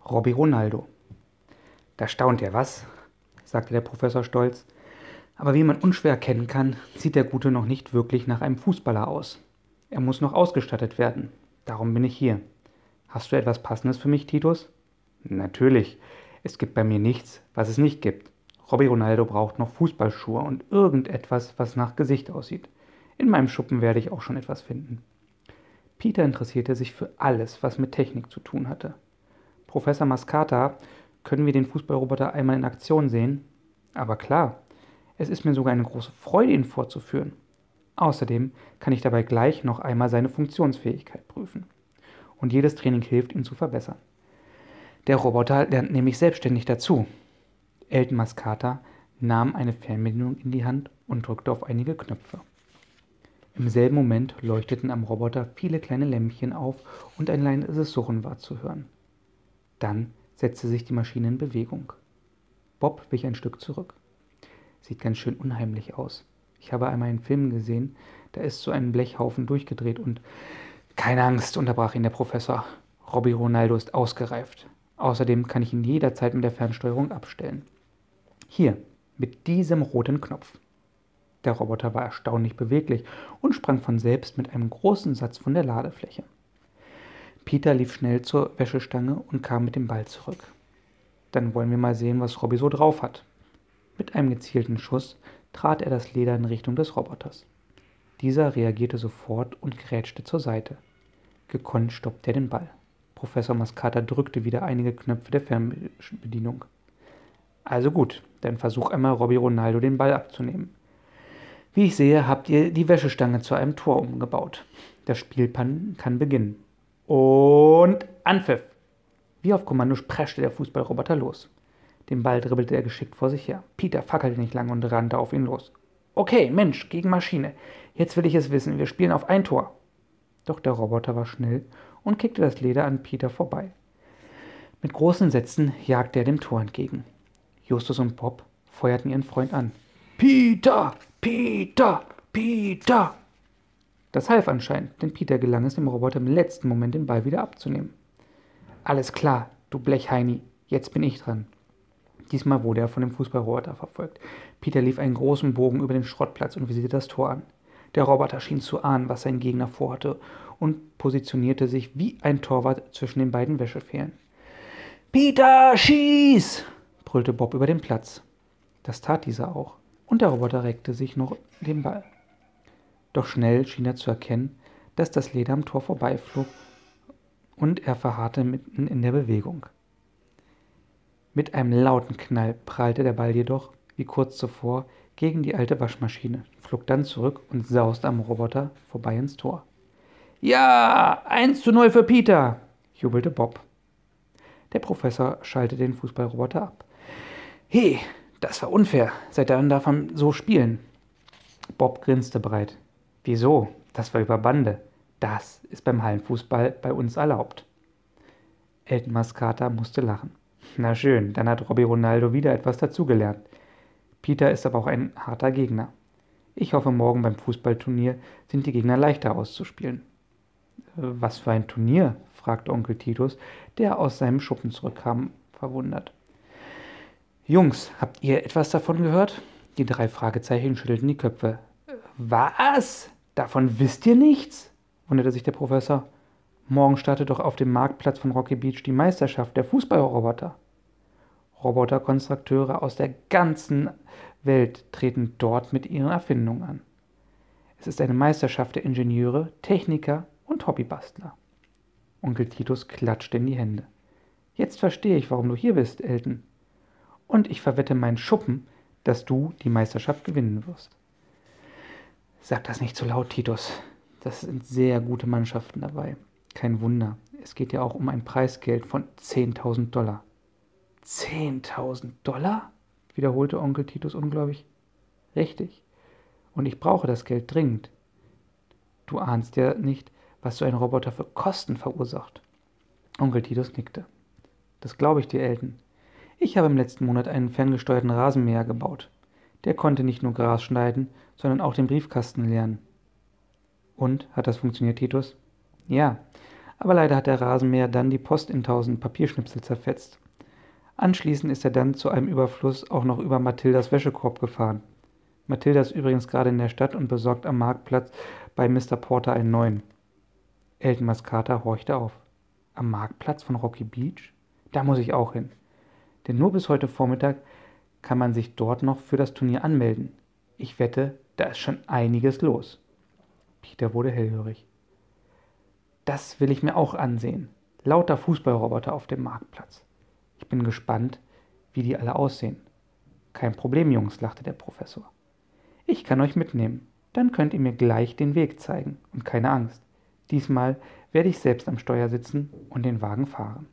Robby Ronaldo. Da staunt er, was? Sagte der Professor stolz. Aber wie man unschwer erkennen kann, sieht der Gute noch nicht wirklich nach einem Fußballer aus. Er muss noch ausgestattet werden. Darum bin ich hier. Hast du etwas Passendes für mich, Titus? Natürlich. Es gibt bei mir nichts, was es nicht gibt. Robby Ronaldo braucht noch Fußballschuhe und irgendetwas, was nach Gesicht aussieht. In meinem Schuppen werde ich auch schon etwas finden. Peter interessierte sich für alles, was mit Technik zu tun hatte. Professor Mascata, können wir den Fußballroboter einmal in Aktion sehen? Aber klar, es ist mir sogar eine große Freude, ihn vorzuführen. Außerdem kann ich dabei gleich noch einmal seine Funktionsfähigkeit prüfen. Und jedes Training hilft, ihn zu verbessern. Der Roboter lernt nämlich selbstständig dazu. Elton Mascata nahm eine Fernbedienung in die Hand und drückte auf einige Knöpfe. Im selben Moment leuchteten am Roboter viele kleine Lämpchen auf und ein leises Surren war zu hören. Dann setzte sich die Maschine in Bewegung. Bob wich ein Stück zurück. Sieht ganz schön unheimlich aus. Ich habe einmal einen Film gesehen, da ist so ein Blechhaufen durchgedreht und... Keine Angst, unterbrach ihn der Professor. Robby Ronaldo ist ausgereift. Außerdem kann ich ihn jederzeit mit der Fernsteuerung abstellen. Hier, mit diesem roten Knopf. Der Roboter war erstaunlich beweglich und sprang von selbst mit einem großen Satz von der Ladefläche. Peter lief schnell zur Wäschestange und kam mit dem Ball zurück. Dann wollen wir mal sehen, was Robby so drauf hat. Mit einem gezielten Schuss trat er das Leder in Richtung des Roboters. Dieser reagierte sofort und grätschte zur Seite. Gekonnt stoppte er den Ball. Professor Mascata drückte wieder einige Knöpfe der Fernbedienung. Also gut, dann versuch einmal Robby Ronaldo den Ball abzunehmen. Wie ich sehe, habt ihr die Wäschestange zu einem Tor umgebaut. Das Spiel kann beginnen. Und Anpfiff! Wie auf Kommando preschte der Fußballroboter los. Den Ball dribbelte er geschickt vor sich her. Peter fackelte nicht lange und rannte auf ihn los. Okay, Mensch, gegen Maschine. Jetzt will ich es wissen, wir spielen auf ein Tor. Doch der Roboter war schnell und kickte das Leder an Peter vorbei. Mit großen Sätzen jagte er dem Tor entgegen. Justus und Bob feuerten ihren Freund an. Peter! Peter! Peter! Das half anscheinend, denn Peter gelang es dem Roboter im letzten Moment den Ball wieder abzunehmen. Alles klar, du Blechheini, jetzt bin ich dran. Diesmal wurde er von dem Fußballroboter verfolgt. Peter lief einen großen Bogen über den Schrottplatz und visierte das Tor an. Der Roboter schien zu ahnen, was sein Gegner vorhatte, und positionierte sich wie ein Torwart zwischen den beiden Wäschepfählen. »Peter, schieß!« brüllte Bob über den Platz. Das tat dieser auch, und der Roboter reckte sich noch den Ball. Doch schnell schien er zu erkennen, dass das Leder am Tor vorbeiflog, und er verharrte mitten in der Bewegung. Mit einem lauten Knall prallte der Ball jedoch, wie kurz zuvor, gegen die alte Waschmaschine, flog dann zurück und sauste am Roboter vorbei ins Tor. »Ja, 1:0 für Peter«, jubelte Bob. Der Professor schaltete den Fußballroboter ab. »He, das war unfair. Seit wann darf man so spielen?« Bob grinste breit. »Wieso? Das war über Bande. Das ist beim Hallenfußball bei uns erlaubt.« Elton Mascata musste lachen. »Na schön, dann hat Robby Ronaldo wieder etwas dazugelernt. Peter ist aber auch ein harter Gegner. Ich hoffe, morgen beim Fußballturnier sind die Gegner leichter auszuspielen.« »Was für ein Turnier?« fragte Onkel Titus, der aus seinem Schuppen zurückkam, verwundert. »Jungs, habt ihr etwas davon gehört?« Die 3 Fragezeichen schüttelten die Köpfe. »Was? Davon wisst ihr nichts?« wunderte sich der Professor. »Morgen startet doch auf dem Marktplatz von Rocky Beach die Meisterschaft der Fußballroboter. Roboterkonstrukteure aus der ganzen Welt treten dort mit ihren Erfindungen an. Es ist eine Meisterschaft der Ingenieure, Techniker und Hobbybastler.« Onkel Titus klatschte in die Hände. »Jetzt verstehe ich, warum du hier bist, Elton. Und ich verwette meinen Schuppen, dass du die Meisterschaft gewinnen wirst.« »Sag das nicht zu laut, Titus. Das sind sehr gute Mannschaften dabei. Kein Wunder. Es geht ja auch um ein Preisgeld von $10.000. $10.000? wiederholte Onkel Titus ungläubig. »Richtig. Und ich brauche das Geld dringend. Du ahnst ja nicht, was so ein Roboter für Kosten verursacht.« Onkel Titus nickte. »Das glaube ich dir, Elton. Ich habe im letzten Monat einen ferngesteuerten Rasenmäher gebaut. Der konnte nicht nur Gras schneiden, sondern auch den Briefkasten leeren.« »Und, hat das funktioniert, Titus?« »Ja, Aber leider hat der Rasenmäher dann die Post in 1000 Papierschnipsel zerfetzt. Anschließend ist er dann zu einem Überfluss auch noch über Mathildas Wäschekorb gefahren. Mathilda ist übrigens gerade in der Stadt und besorgt am Marktplatz bei Mr. Porter einen neuen. Eltmars Kater horchte auf. Am Marktplatz von Rocky Beach? Da muss ich auch hin. Denn nur bis heute Vormittag kann man sich dort noch für das Turnier anmelden. Ich wette, da ist schon einiges los. Peter wurde hellhörig. Das will ich mir auch ansehen. Lauter Fußballroboter auf dem Marktplatz. Ich bin gespannt, wie die alle aussehen. Kein Problem, Jungs, lachte der Professor. Ich kann euch mitnehmen. Dann könnt ihr mir gleich den Weg zeigen. Und keine Angst. Diesmal werde ich selbst am Steuer sitzen und den Wagen fahren.